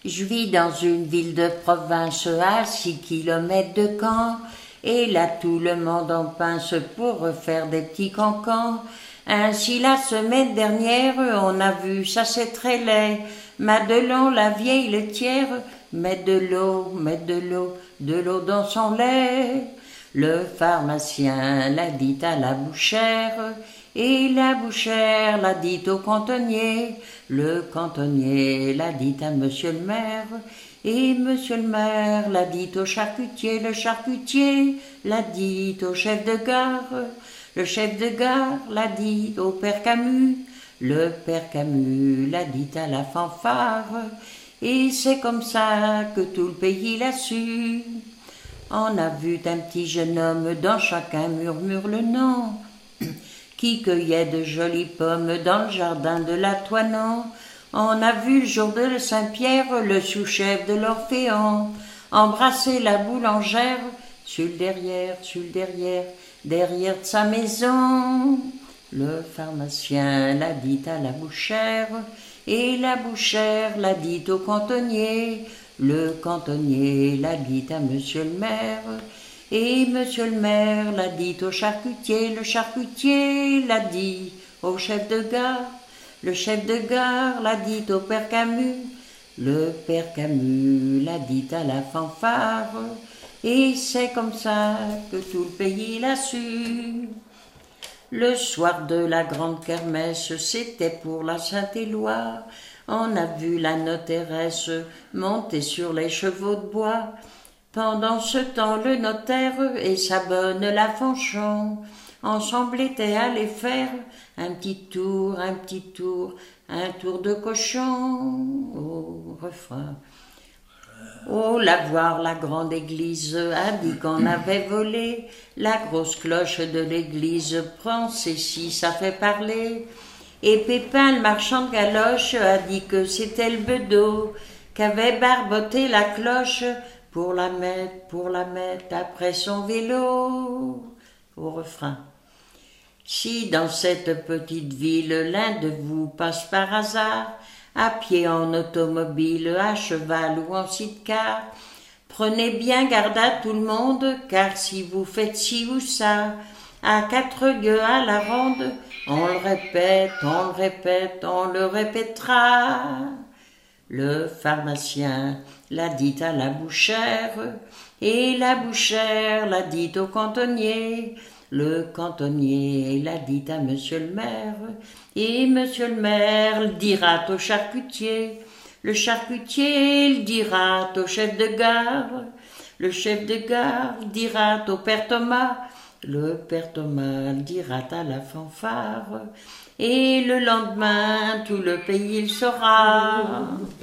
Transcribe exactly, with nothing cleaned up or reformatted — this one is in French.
Je vis dans une ville de province à six kilomètres de Caen, et là tout le monde en pince pour refaire des petits cancans. Ainsi la semaine dernière, on a vu, ça c'est très laid, Madelon, la vieille laitière, met de l'eau, met de l'eau, de l'eau dans son lait. Le pharmacien l'a dit à la bouchère, et la bouchère l'a dit au cantonnier, le cantonnier l'a dit à monsieur le maire, et monsieur le maire l'a dit au charcutier, le charcutier l'a dit au chef de gare, le chef de gare l'a dit au père Camus, le père Camus l'a dit à la fanfare, et c'est comme ça que tout le pays l'a su. On a vu un petit jeune homme, dans chacun murmure le nom, qui cueillait de jolies pommes dans le jardin de la Toinon. On a vu le jour de Saint-Pierre, le sous-chef de l'Orphéon, embrasser la boulangère, sur le derrière, sur le derrière, derrière de sa maison. Le pharmacien l'a dit à la bouchère, et la bouchère l'a dit au cantonnier, le cantonnier l'a dit à monsieur le maire, et monsieur le maire l'a dit au charcutier, le charcutier l'a dit au chef de gare, le chef de gare l'a dit au père Camus, le père Camus l'a dit à la fanfare, et c'est comme ça que tout le pays l'a su. Le soir de la grande kermesse, c'était pour la Saint-Éloi, on a vu la notéresse monter sur les chevaux de bois. Pendant ce temps, le notaire et sa bonne la Fanchon ensemble étaient allés faire un petit tour, un petit tour, un tour de cochon. Au refrain. Oh, la voir, la grande église a dit qu'on avait volé. La grosse cloche de l'église prend ses si, ça fait parler. Et Pépin, le marchand de galoches, a dit que c'était le bedeau qu'avait barboté la cloche pour la mettre, pour la mettre après son vélo. Au refrain. Si dans cette petite ville l'un de vous passe par hasard, à pied, en automobile, à cheval ou en sidecar, prenez bien garde à tout le monde, car si vous faites ci ou ça, à quatre lieues à la ronde, on le répète, on le répète, on le répétera. Le pharmacien l'a dit à la bouchère, et la bouchère l'a dit au cantonnier, le cantonnier l'a dit à monsieur le maire, et monsieur le maire le dira au charcutier, le charcutier le dira au chef de gare, le chef de gare le dira au père Thomas, le père Thomas le dira à la fanfare, et le lendemain tout le pays le saura.